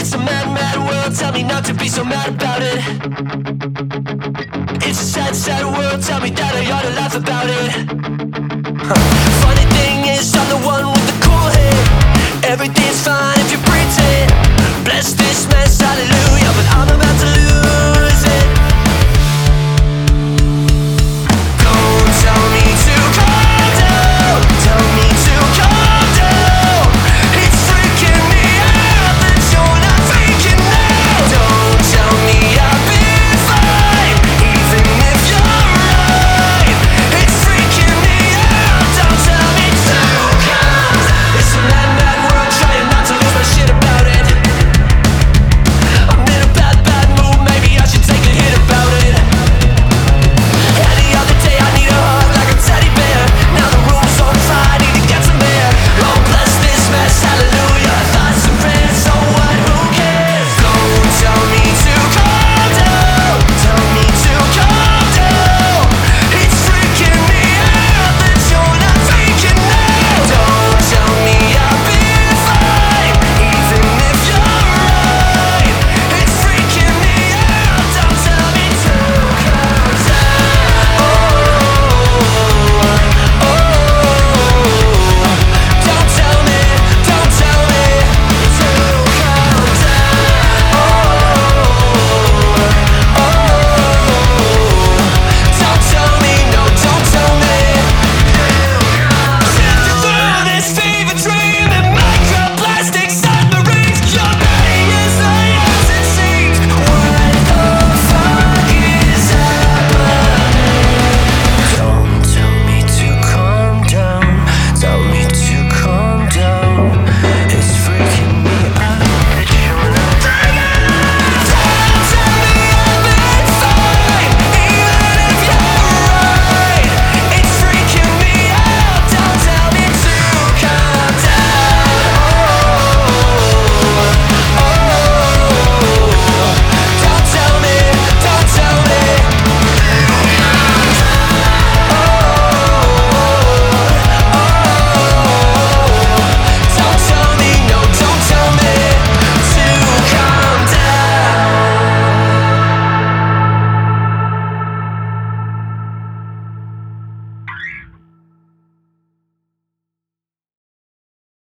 It's a mad, mad world, tell me not to be so mad about it. It's a sad, sad world, tell me that I ought to laugh about it. Funny thing is, I'm the one with the cool head. Everything's fine if you pretend.